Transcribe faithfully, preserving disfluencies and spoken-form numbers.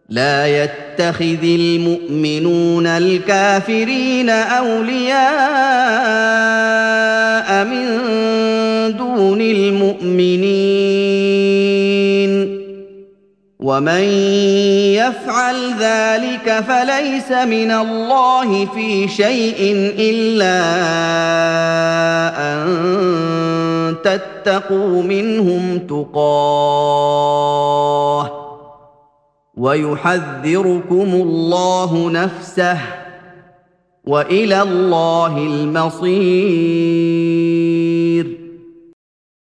لا يتخذ المؤمنون الكافرين أولياء من دون المؤمنين ومن يفعل ذلك فليس من الله في شيء إلا أن تتقوا منهم تقاه ويحذركم الله نفسه وإلى الله المصير.